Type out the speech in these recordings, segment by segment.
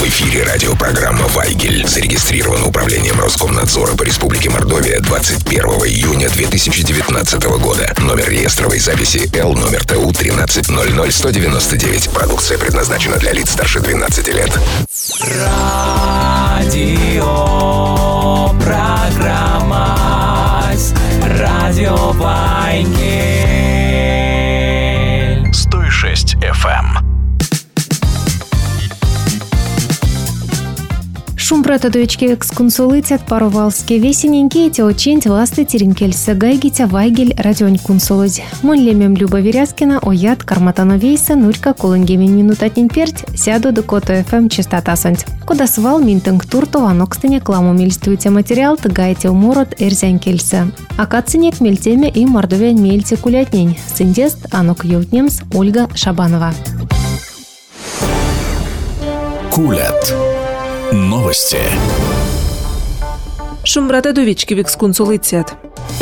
эфире радиопрограмма «Вайгель». Зарегистрирована управлением Роскомнадзора по Республике Мордовия 21 июня 2019 года. Номер реестровой записи Л номер ТУ 1300199. Продукция предназначена для лиц старше 12 лет. Радиопрограмма «Радио Вайгель». 106 FM. Шумбратадуечки эксконсулыцят паровалские весененькие эти очень власты теренкельса гайгитя Вайгель радионь кунсулуз. Монлемем Люба Веряскина оят карматановейса нурька кулынгемин минутатнин перть сяду до кото ФМ частота сонть. Куда свал минтинг туртова нокстыне кламу мельствуйте материал тыгайте уморот эрзянкельса. Акацинек мельтеме и мордовянь мельте кулятнень. Синдест анок ютнемс Ольга Шабанова. Кулят. Новости. Шумбратадовички викскунсулыцят.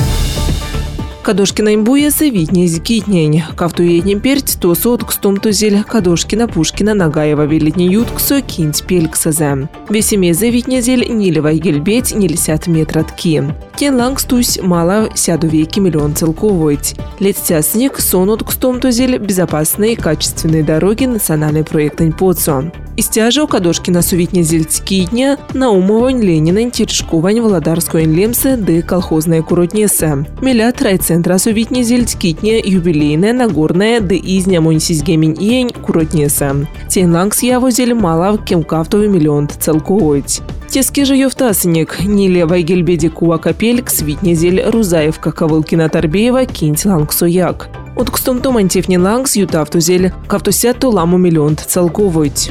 Кадошкина имбуяса витнез китнень. Кавтуетнем перть то сотк стомтузель. Кадошкина Пушкина Нагаева велитни ютксо кинть пельксазе. Весемезе витнезель нилевай гельбеть нильсят метратки. Кен лангстусь мало сяду веки миллион целковоить. Летя снег сонотк стомтузель безопасные и качественные дороги национальный проект Ньпоцо. Истяжо Кадошкина сувитнезель китня Наумовань Ленина Тиршковань Володарской лемсе де колхозная куротнеса. Милят райцентра сувитнезель китня юбилейная Нагорная де изня монсизгемень иень куротнеса. Тен лангс явозель мало кемкавтовый миллион целковоить. Тески же ёвтасынек, ниле вайгельбеди куа капельк, свитнезель Рузаевка Ковылкина Тарбеева кинть лангсояк. От кстом то мантефни лангс ютавтузель, кавтусят то ламу миллион целковоить.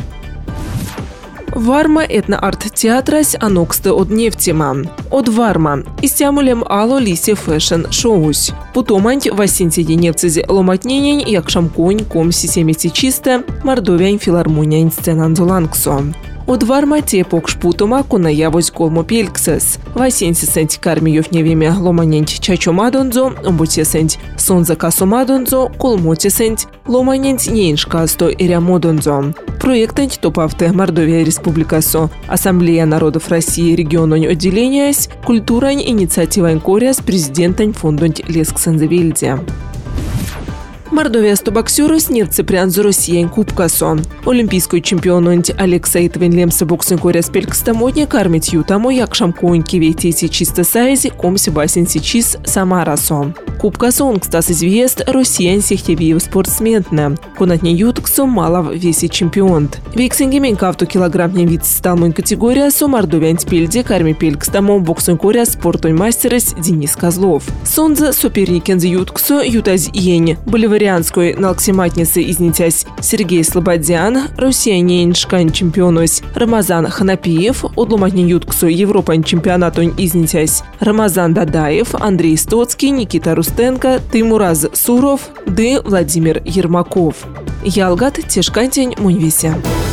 Варма этно-арт-театрась аноксты от нефтима. От Варма. Истямулем ало лисе фэшн шоусь. Путоманть васинтиди нефтизи ломатненень якшамконь комси семети чисто мордовянь филармония сценанзулангсо. От Варма те покшпутома кона явось колмо пельксес. Васенсисенть кармиев невеме ломаненть чачомадонзо, омбутесенть сонзакасомадонзо, колмотесенть ломаненть нейншкасто ирямодонзо. Проектенть топавте Мордовия Республикасо. Ассамблея народов России региононь отделениясь, культурань инициативань коряс президентань фондонь лесксензевильде. Мордовия стобоксюрус нет цепрянзу Россиянь кубкасо. Олимпийский чемпиононь Алексей Твенлемса боксин коряс пелькстамодня кармить ютамо якшамкоинь кивейтеси чисто сайзи комси басин сичис самарасо. Кубкасо он кстас извест Россиян сехтевиев спортсменна. Конатне ютксо малов веси чемпионт. Виксингемень кавту килограммне вид сталмонь категория со мордовянь пельде карми пелькстамо боксин коряс спортонь мастерес Денис Козлов. Сонза соперникензе ютксо ютаз иень. Боливарианской налксиматницы изнитясь Сергей Слободян, россиянин шкань чемпионось Рамазан Ханапиев, одломатни ютксу Европан чемпионатонь изнитясь Рамазан Дадаев, Андрей Стоцкий, Никита Рустенко, Тимураз Суров, ды Владимир Ермаков. Ялгат Тешкантень Муньвися.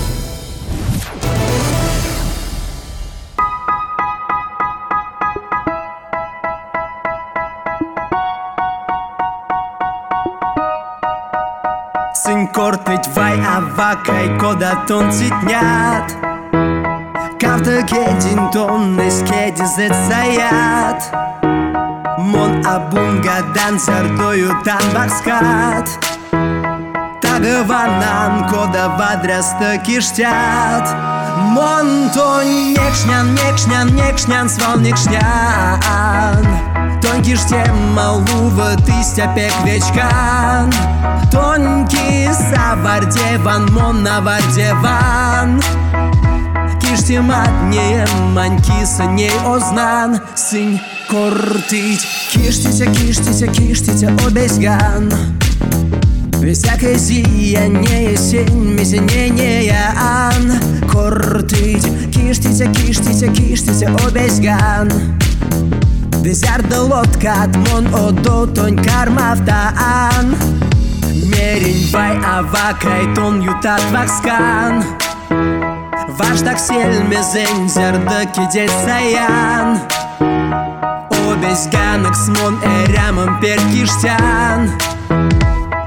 Сынь кортыть вай авакай кода тон цитнят. Кавта кедин тонны скедизет саят. Мон абунгадан сардою тан барскат. Тагаванан кода вадряста киштят. Мон то некшнян свал некшнян. Тонкиш тема лува тыстя пек вечкан. Тонкий савардеван, мон навардеван. Киштематнее манькиса ней ознан. Сынь кортить. Киштите обезьян. Всякое сияние сень месенеян. Кортить. Киштите обезьян. Дезярда лодка мон одо тонь кармавтаан. Мерень вай авакай тон ютат вакскан. Ваш так сельме зензерда кидет саян. Обезьянок смон эрямом перкиштян.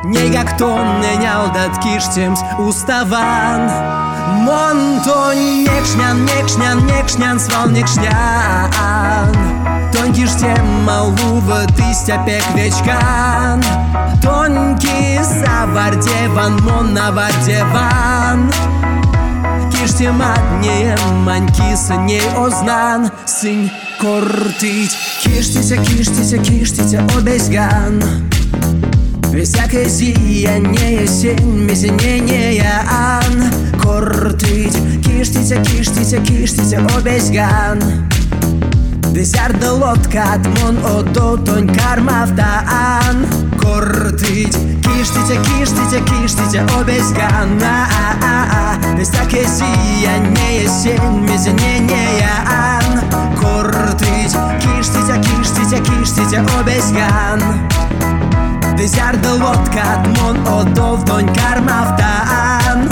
Nega kto neniał dat kiszciems ustawan Monto nekšņan sval nekšņan Ton kišķiem maluva tistja pekvečkan Tonki savardevan, mon navardevan Kišķiem atņiem man kisa neoznan Syn kortīt Kišķite obezgan Всякое зияние сень мезенения ан Кортыть Киштите обезган Десярда лодка атмон одо тонь кармавтаан Кортыть Киштите обезган Всякое зияние сень мезенения ан Кортыть Киштите обезган Десярда лодка атмон одов тонь кармавтаан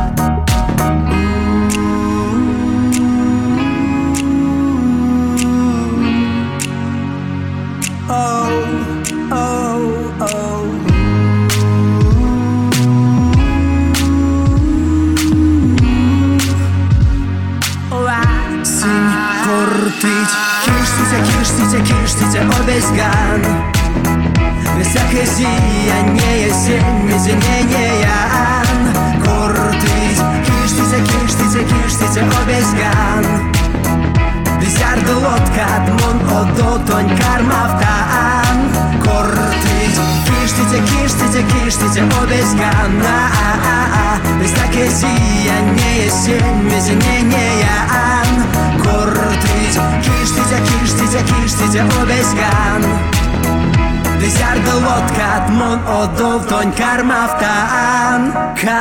Syn kortыть Kištite obezgan Всякое зияние сень мезенения ан Кортыть Киштите обезган Десярда лодка атмон одо тонь кармавтаан Кортыть Киштите обезган Всякое зияние сень мезенения ан Кортыть Киштите обезган Десярда лодка атмон одов тонь кармавтаан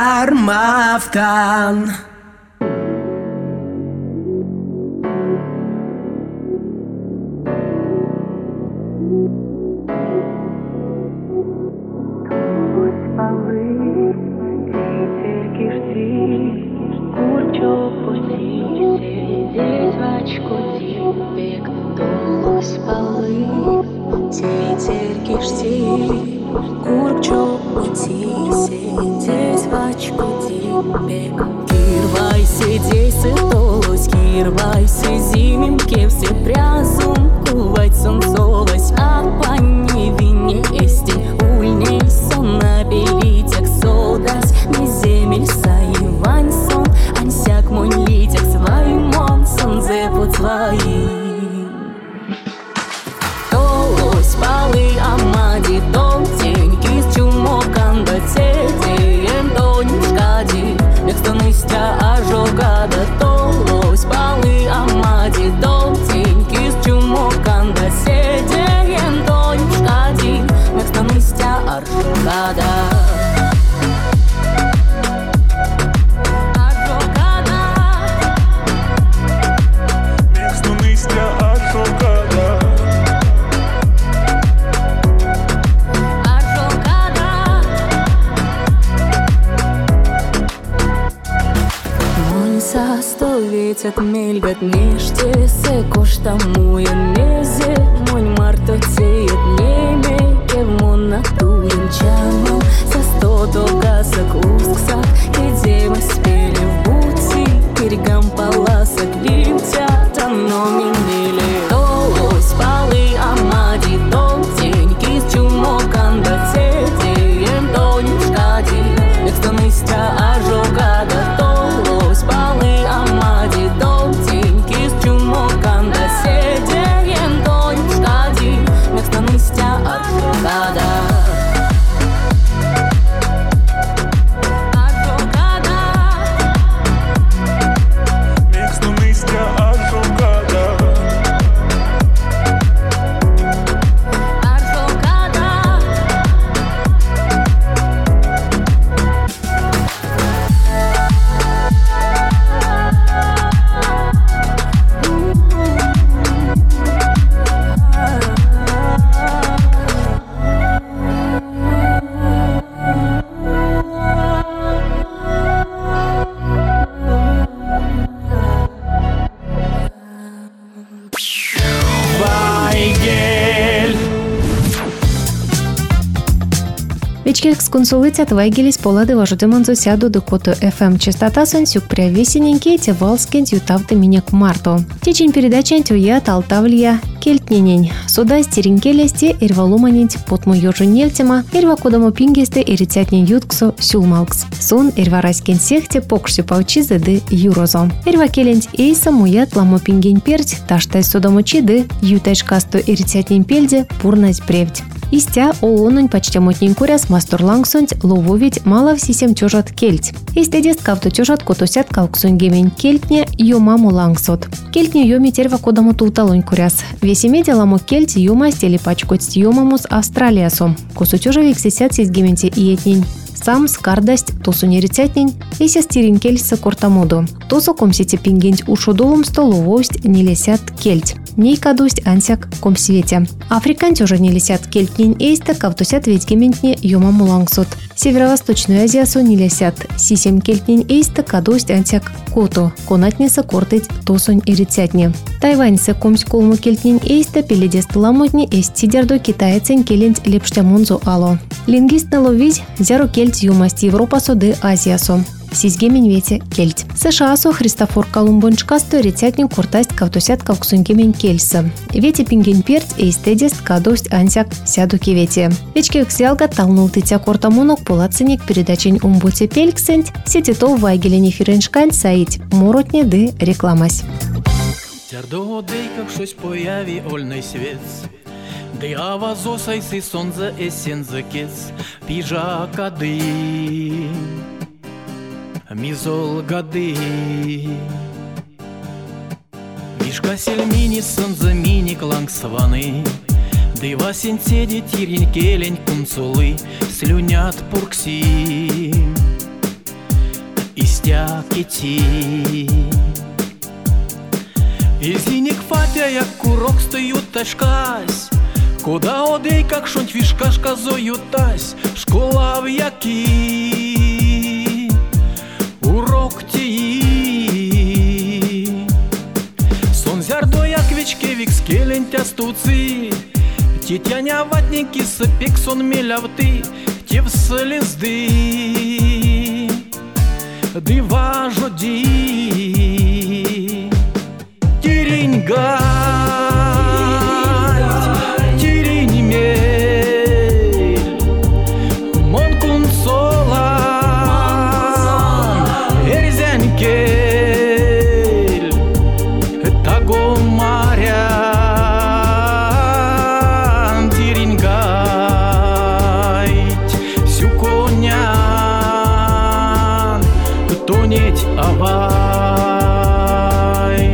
Kirvaisi zimim kevsi priazum Kuvaitsun solas apani vini esti Ulnei son nabelitек sodas Не земель саивансон Ансяк мон литек сваймон Сон зепут своим Толось палы амади Дом теньки с чумоканда Теди эндонь шкади Мекстоныстя ажогада Толось палы амади Дом теньки с чумоканда Теди эндонь шкади Мекстоныстя ажогада Ветят мельгат неште се коштамуя незе Монь марто цеет неме кевмон натуен чаму Со 100 догасак усксак кедема спели в бути Киргам паласак лимтят ано минили Толось палы амади дом теньки с чумоканда Теди эндонь шкади Экстоныстя ажогада Толось палы амади Дом теньки с чумоканда Седи эндонь шкади Мекстоныстя ажогада Вечки эксконсулицят вайгелис полады важудеманзу сяду декоту FM частота сон сюк весененький те валскент ютавты минек марто. Течень передача тюя талтавлия кельтненень. Суда стеринкелесте ирвалуманить потму ёжу нельтема ирва кодому пингесте ирицятнен ютксо сюлмалкс. Сон ирварайскен сехте покшю паучизе де юрозо. Ирва келент эйса муят ламо пингень перть таштай содомочи де ютайшкасто ирицятнен пельде пурнать превдь. Истя оонунь почти мотнин куряс мастурлангсунь лововить мало всисем чужат кельть. Истедест кавто чужат котосят калксунь гемень кельтне юмаму лангсот. Кельтне юми терва кодаму тулталунь куряс. Весеме деламу кельть юма стели пачкоть юмамус Австралиясом. Косу чужа виксисят сис гементе иетнень. Сам скардасть тосу нерицятнень, эсес тиринкельса кортамоду. Тосу комсите пингенть ушудовым столовость не лесят кельть. Ней кадусть ансяк комсвете. Африканте уже не лесят кельтнень эйста, кавтосят ведь гементне юма мулангсот. Северо-восточную Азиясу не лесят сисем кельтнень эйста, кадусть ансяк коту. Конатниса кортыть тосунь ирицятне. Тайваньса комсь колму кельтнень эйста, пеледест ламутни эст сидерду китайцень келент лепштямонзу ало. Лингвист наловить зяру кельть юмасть Европасу де Азиясу. Сизгемень вете кельть. США-су Христофор Колумбончкасто рецятню куртасть кавтусят кавксунькемень кельса. Вете пингень перть эйстедест кадость ансяк сядуки вете. Вечке ксялга талнул тытя кортамонок полаценик передачень умбуте пельксенть сетитов вайгелени фиреншкань саить моротне де рекламась. Тярдо дейках щось появі ольний світ. Де авазосай си сонзе есен закец пижака ди. Мизол гады Мишка сельмини сынзы мини клангсваны Дыва сенседи тирень келень кунцулы Слюнят пуркси Истяк ити Изиник фатя як курок стоют ташкась Куда одей как шонть вишкашка зоютась Школа в яки урок тии Сон зярдо як вечке вик скелень тястуцы Тетяня ватники сапек сон мелявты Тев слезды Дыва жоди Тирень гать Тирень мель Мон кунцола Кель, таго марян тирингайт, всю конян, тонеть авай.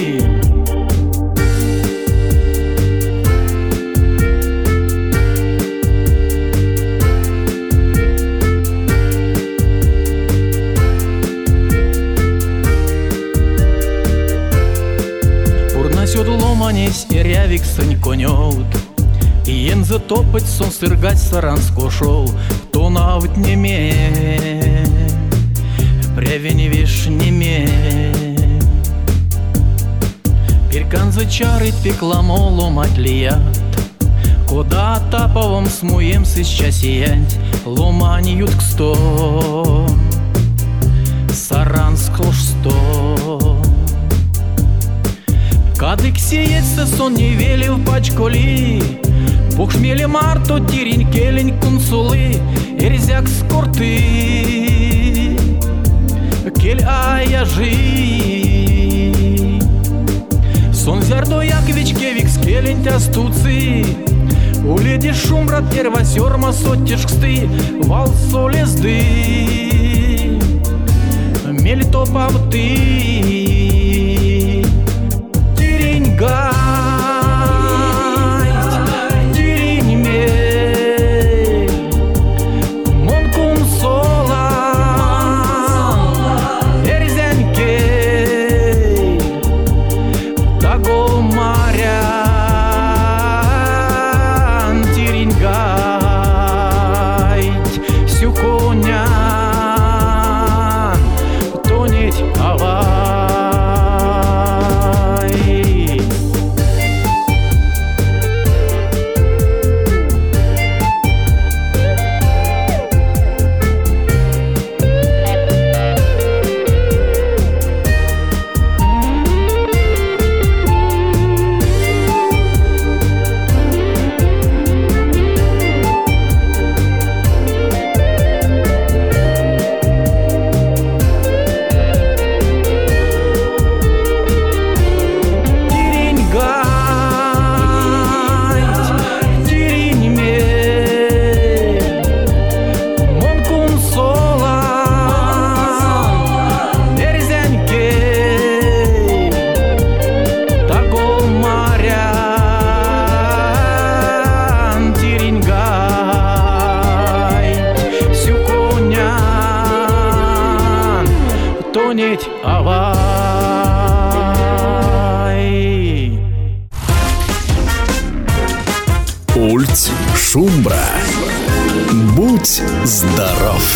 Ломанесь и рявик сынь конёт, и ен затопать сон сыргать саранско шоу, то навт неме, прявень виш неме. Перкан зачарит пекламо ломать лият, куда таповом смуем сейчас сиять, ломаньют к сто, саранск лож сто. Кадык сеется сон не велив пачколи, похмели марто тирень келень кунсулы, эрзяк скорты, кель аяжи. Сон зярдо як вечке вик скелень тястуцы, уледи шум брат эрва сёрма соттешксты, вал солезды, мель топавты. Гать, тирень мель, мон кунцола, эрзянь кель, таго марян тирень гать, всю конян тонеть авай. тонеть авай. Ульт Шумбра. Будь здоров.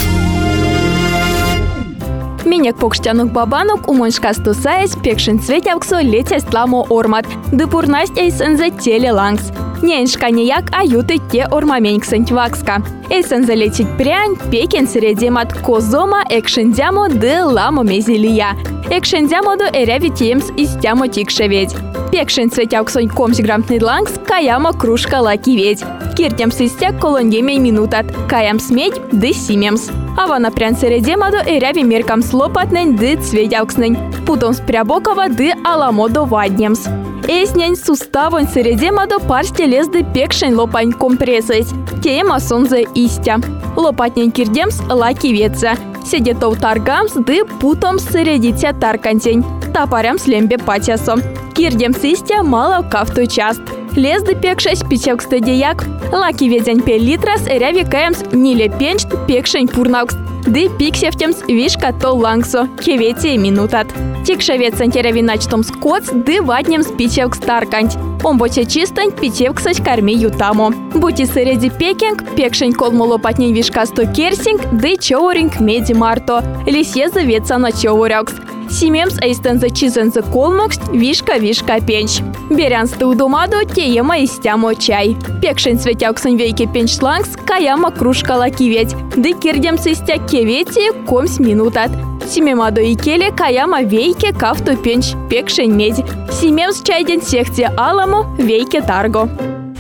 Менек покштянук бабанук умоншкас тусаясь пекшин светявксо летясь тламо ормат. Дыпурнасть эйсензе теле лангс. Неншка неяк аюты те ормаменьксен вакска. Эйсензе летит прянь, пекен средемат козома экшендямо ды ламо мезилия. Экшендямо до эрявитиемс истямо тикшеведь. Пекшин светявксон комсиграмтный лангс каяма кружка лаки ведь. Киртям систяк колонгемей минутат, каям смедь ды симемс. Авана прян средемадо эряви меркам слопатнень ды цветявкснень. Путом спрябокова ды аламодо ваднемс. Эснень суставон средемадо парсте лезды пекшень лопань компрессость. Тема сонзе истя. Лопатнень кирдемс лаки ветца. Седетов таргамс ды путом средитя таркантень. Тапарям слембе патясо. Кирдемс истя мало кафту част. Лезды пекшась пичевксты деяк. Лаки ведень пел литрас эряви каемс ниле пенчт пекшень пурнаукс. Ды пиксевтемс вишка то лангсо, кеветие минутат. Тикшевец антеряви начтом скотс, ды ваднемс пичевкс тарканть. Он боче чистань пичевксась карми ютамо. Бути среди пекинг, пекшень колмо лопатней вишка сто керсинг, ды чоуринг меди марто. Лисье завеца на чоурякс. Симемс эйстензе чизензе колмокс, вишка пенч. Берянсты удумаду теема истямо чай. Пекшень светявксен вейке пенч лангс, каяма кружка лаки ведь. Ды кирдемс истя кевети комс минутат. Симемадо и келе каяма вейке кафту пенч, пекшень медь. Симемс чайден сехте аламо, вейке тарго.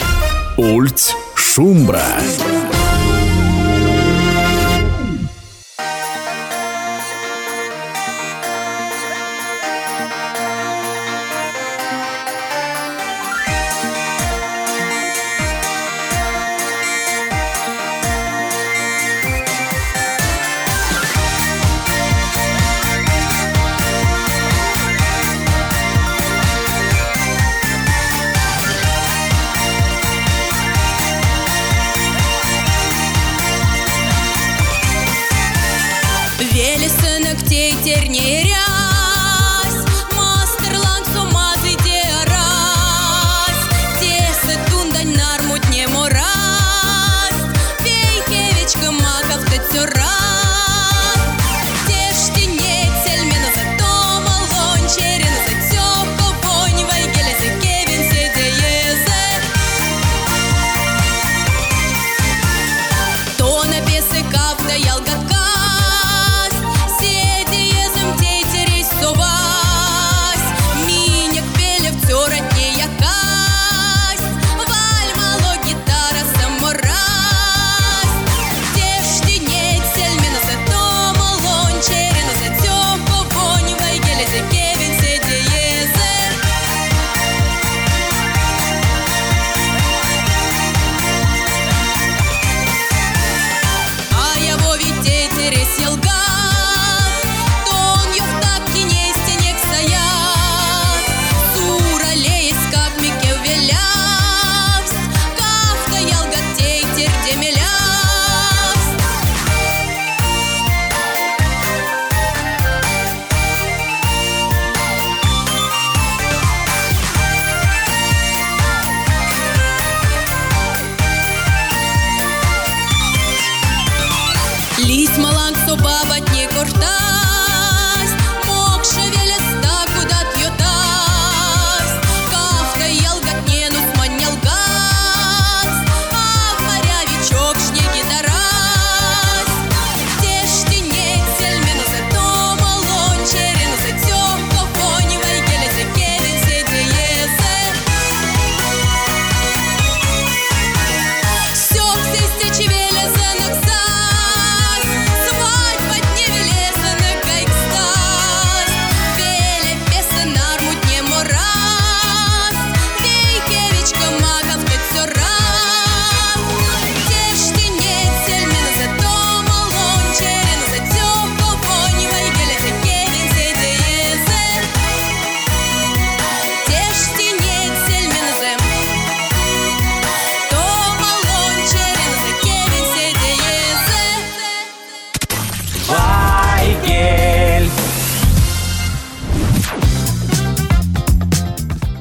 Ульт Шумбра. Ялгакас, седиезем тейтере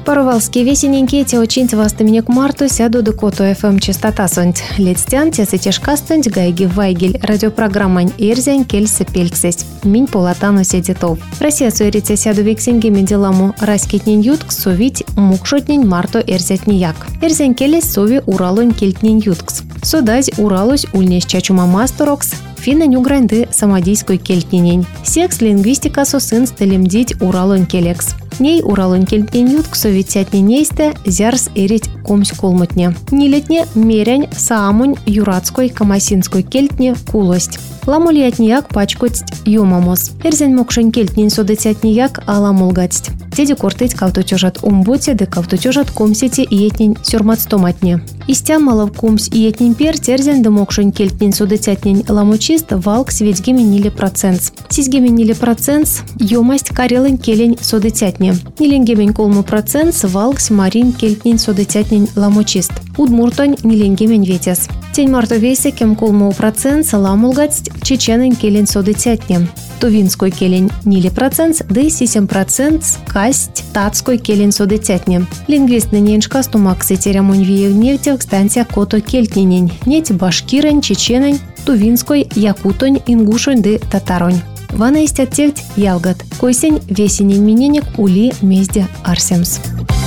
Паровалские весенненькие те очень вастыменек марту сяду до кото ФМ частота сонть. Летстян те сетешка стонть гайги вайгель радиопрограммань Эрзянь кельсы пельксесь. Минь полатану седитов. Россия суерите сяду виксинги меделаму раскетнень юткс совить мукшотнень марто эрзятнияк. Эрзянь келес сови уралонь кельтнень юткс. Содазь уралось ульнеш чачума масторокс. Финна нюгранды самодийской кельтнинень. Секс лингвистика сосын стелемдить уралонь келекс. Ней уралон кельтнень ютк советятне нейсте зярс эрить комсь колмотне. Нилетне мерянь саамунь юрацкой камасинской кельтне кулость. Ламулиятнияк пачкость юмамос. Эрзень мокшень кельтнень содетятнияк аламулгатсть. Теди кортыть кавтутюжат умботе де кавтутюжат комсете иетнень сюрматстоматне. Истя малов комсь иетнень пер терзень де мокшень кельтнень содетятнень ламучист валк светьгеменили процентс. Сизгеменили процентс юмасть карелень келень содетятне. Ниленгемень колму процентс валкс марин кельтнень содетятнень ламучист. Удмуртонь ниленгемень ветес. Тень марто вейсе кем колму процентс ламулгатсть чеченень келень содетятне. Тувинской келень нили процентс, да и 7% касть татской келень содетятне. Лингвист нененшка стумаксы терямунь виевневтях станция кото кельтнинень, неть башкирень, чеченень, тувинской, якутонь, ингушонь да татаронь. Вана истят тевть ялгат, койсень весенень миненек ули мезде арсемс.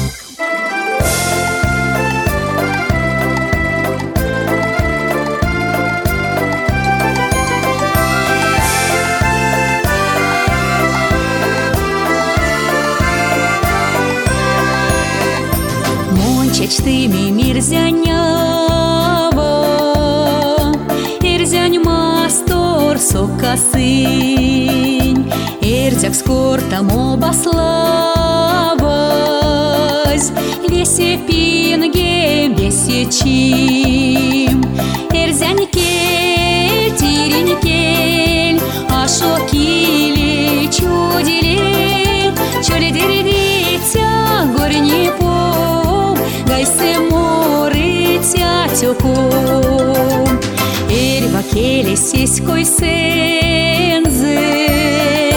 Чечтыми мирзянява, эрзянь мастор сокасынь, эрзяк скортам обаславась, весе пинге, весе чим, эрзянь кель, тирень кель, ашокили чудили, чулидиридитя, горни по. Гайсе море тятюком, эрва келе сиськой сензе,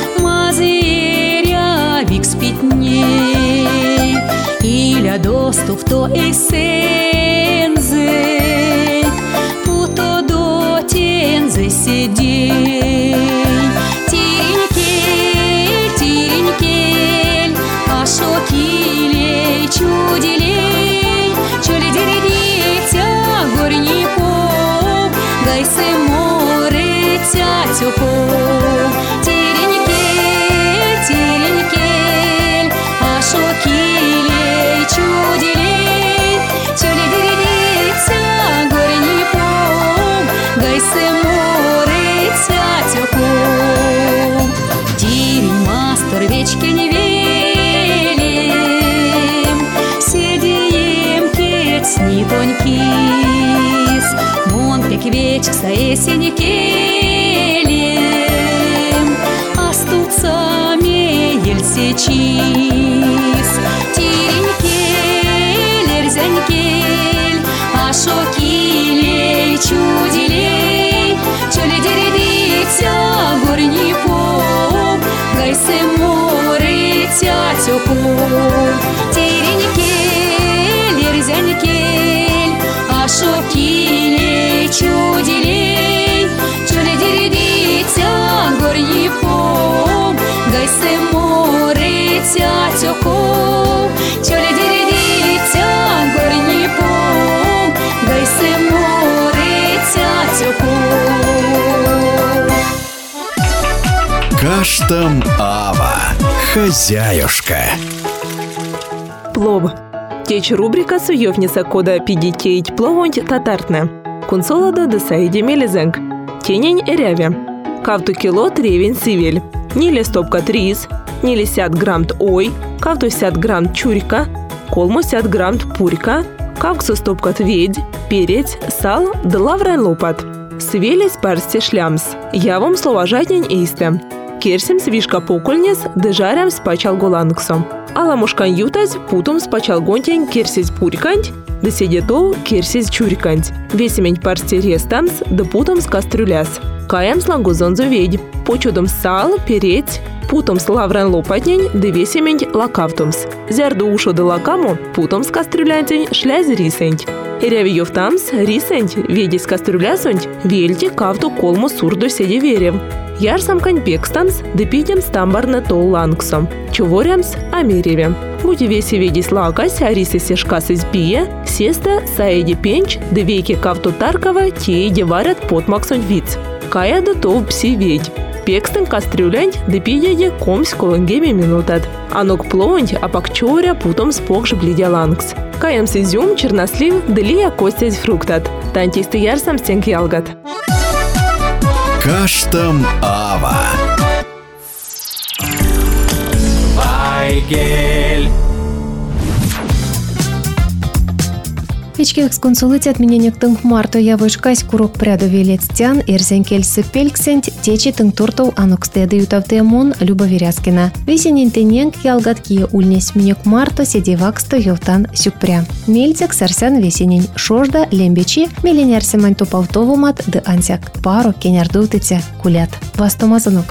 мазыря викс питней, иля доступ то эсензе, путо до тензе сидей. Тирень кель, ашокилей чудилей, горни по, гайсе море тятюком. Тирень кель, ашокилей чудилей, чулидиридитя, горни по, гайсе море тятюком. Тирень мастер вечки не велим, седием кетсни тонькис, мон пек веч саесени келем, астутся меель сечис. Тирень кель, эрзянь кель, ашокилей чудилей, чулидиридитя, горни по, гайсе море тятюком. Тирень кель, эрзянь кель, ашокилей чудилей, чулидиридитя, горни по, гайсе море тятюком. Чулидиридитя, горни по, гайсе море тятюком. Каштам Ава, хозяюшка. Плов. Теч рубрика суевница кода пидитеить пловонть татартне. Кунсолода до саиди мелизенг. Тенень эряве. Кавту кило тревень сивель. Нили стопка трис. Нили 50 грамм ой. Кавту 50 грамм чурика. Колму 50 грамм пурика. Кавксу стопка тведь. Перец, сал, да лаврен лопат. Свелись парсти шлямс. Я вам слова жатнень исте. Керсим свишка покольнес, дежарям спачал голанксом. Аламушкан ютать, путом спачал гонтень керсись пуриканть, да седетов керсись чуриканть. Весемень парсти рестамс, да путом с кастрюляс. Каям слангузон зуведь. Почудом сал, перец, Путомс лавран лопатнень, да весемень лакавтумс. Зярду ушо да лакаму, путомс кастрюлянтень, шляз рисенть. Рявиев тамс, рисенть, ведись кастрюлясунть, вельти кавту колму сурду седи верев. Ярсам коньпекстамс, да питем стамбарна тол лангсом. Чуворямс амереве. Будь веси ведись лакась, а рисы сешкас избие, сеста саеди пенч, да веки кавту таркова, тееди варят потмаксунь виц. Кая да тов пси ведь. Пекстен кастрюлянть, да пидяди комсь колонгеми минутат. Анок плонть, а пакчоря путом спокш блидя лангс. Каямс изюм, чернослив, да лия костять фруктат. Тантисты ярсам стенк ялгат. Каштам Ава. Вайгель. Печке эксконсулыти отмененек тынг марто явышкась курок пряду велецтян, эрзенкельсы пельксент, течи тынг туртов анукстеды ютавтемон Люба Веряскина. Весенин тененг ялгатки ульнес минек марто седеваксто йовтан сюкпря. Мельцек сарсян весенин шожда лембечи, миллионерсемань топавтовумат да ансяк. Пару кенярдутыце кулят. Вастомазанок.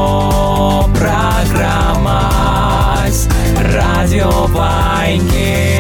Программа Радио Вайгель.